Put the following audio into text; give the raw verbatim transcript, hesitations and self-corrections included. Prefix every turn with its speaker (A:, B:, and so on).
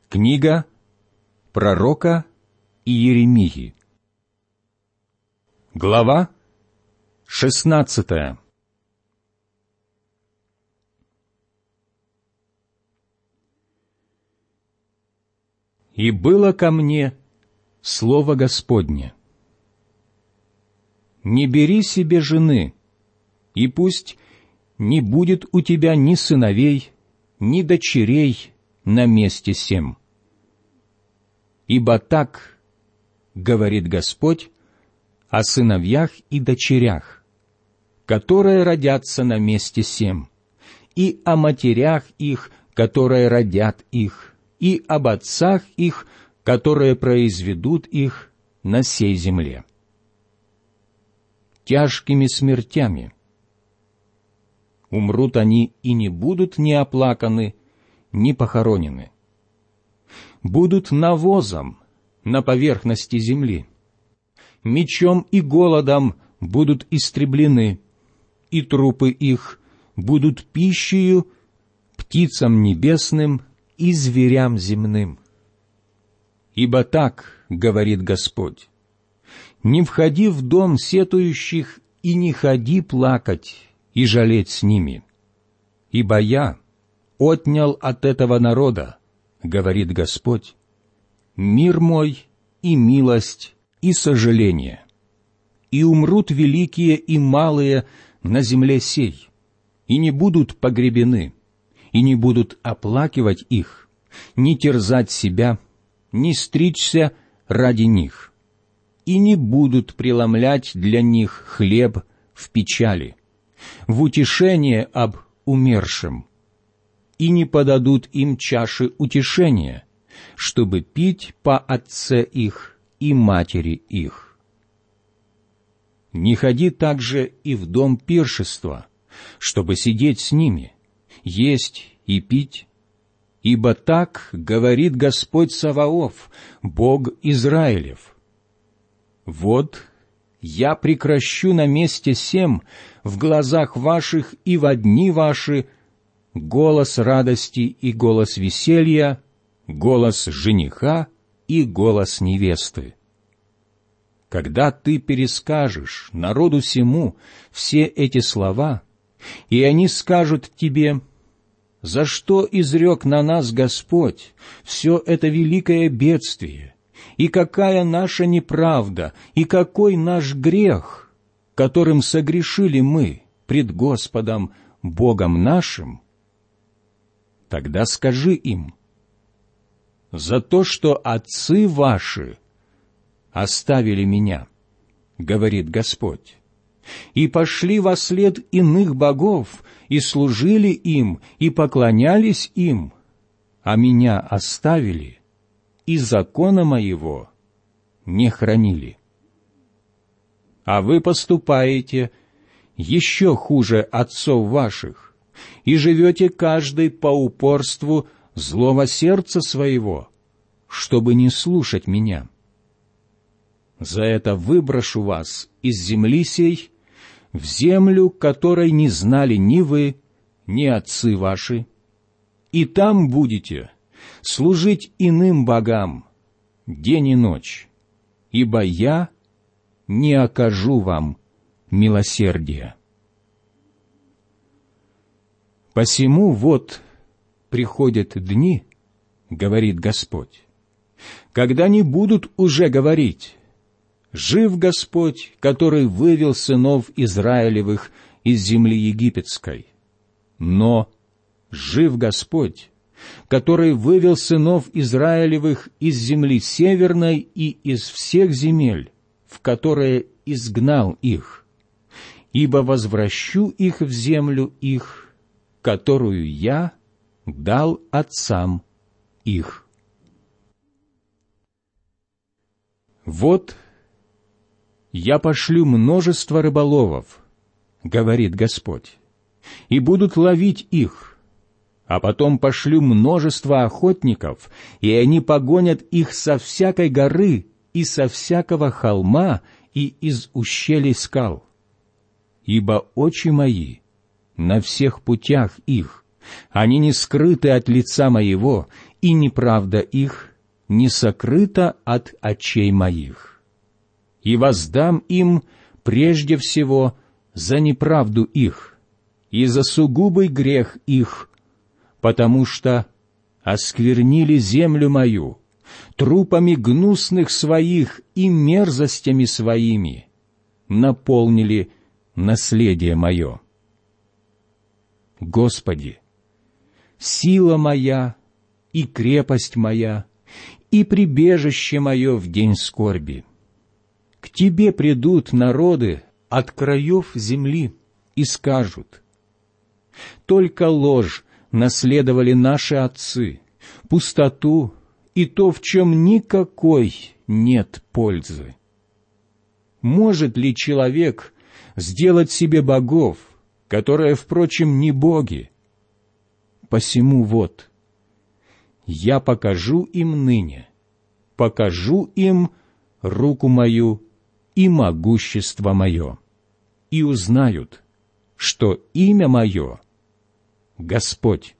A: Книга пророка Иеремии. Глава шестнадцатая. «И было ко мне слово Господне: не бери себе жены, и пусть не будет у тебя ни сыновей, ни дочерей на месте сем. Ибо так говорит Господь о сыновьях и дочерях, которые родятся на месте сем, и о матерях их, которые родят их, и об отцах их, которые произведут их на сей земле. Тяжкими смертями умрут они, и не будут ни оплаканы, ни похоронены. Будут навозом на поверхности земли, мечом и голодом будут истреблены, и трупы их будут пищею птицам небесным и зверям земным. Ибо так говорит Господь: не входи в дом сетующих и не ходи плакать и жалеть с ними, ибо я отнял от этого народа, говорит Господь, мир мой и милость и сожаление, и умрут великие и малые на земле сей, и не будут погребены, и не будут оплакивать их, ни терзать себя, ни стричься ради них, и не будут преломлять для них хлеб в печали, в утешение об умершем, и не подадут им чаши утешения, чтобы пить по отце их и матери их. Не ходи также и в дом пиршества, чтобы сидеть с ними, есть и пить, ибо так говорит Господь Саваоф, Бог Израилев: вот я прекращу на месте сем в глазах ваших и во дни ваши голос радости и голос веселья, голос жениха и голос невесты. Когда ты перескажешь народу сему все эти слова, и они скажут тебе: за что изрек на нас Господь все это великое бедствие, и какая наша неправда, и какой наш грех, которым согрешили мы пред Господом Богом нашим, тогда скажи им: за то, что отцы ваши оставили меня, говорит Господь, и пошли во след иных богов, и служили им, и поклонялись им, а меня оставили, и закона моего не хранили. А вы поступаете еще хуже отцов ваших, и живете каждый по упорству злого сердца своего, чтобы не слушать меня. За это выброшу вас из земли сей в землю, которой не знали ни вы, ни отцы ваши, и там будете служить иным богам день и ночь, ибо я не окажу вам милосердия. Посему вот приходят дни, говорит Господь, когда не будут уже говорить: жив Господь, который вывел сынов Израилевых из земли египетской, но жив Господь, который вывел сынов Израилевых из земли северной и из всех земель, в которые изгнал их, ибо возвращу их в землю их, которую я дал отцам их. Вот я пошлю множество рыболовов, говорит Господь, и будут ловить их, а потом пошлю множество охотников, и они погонят их со всякой горы и со всякого холма и из ущелий скал. Ибо очи мои на всех путях их, они не скрыты от лица моего, и неправда их не сокрыта от очей моих. И воздам им прежде всего за неправду их и за сугубый грех их, потому что осквернили землю мою трупами гнусных своих и мерзостями своими, наполнили наследие мое. Господи, сила моя и крепость моя, и прибежище мое в день скорби. К Тебе придут народы от краев земли и скажут: только ложь наследовали наши отцы, пустоту и то, в чем никакой нет пользы. Может ли человек сделать себе богов, которые, впрочем, не боги? Посему вот, я покажу им ныне, покажу им руку мою и могущество мое, и узнают, что имя мое — Господь.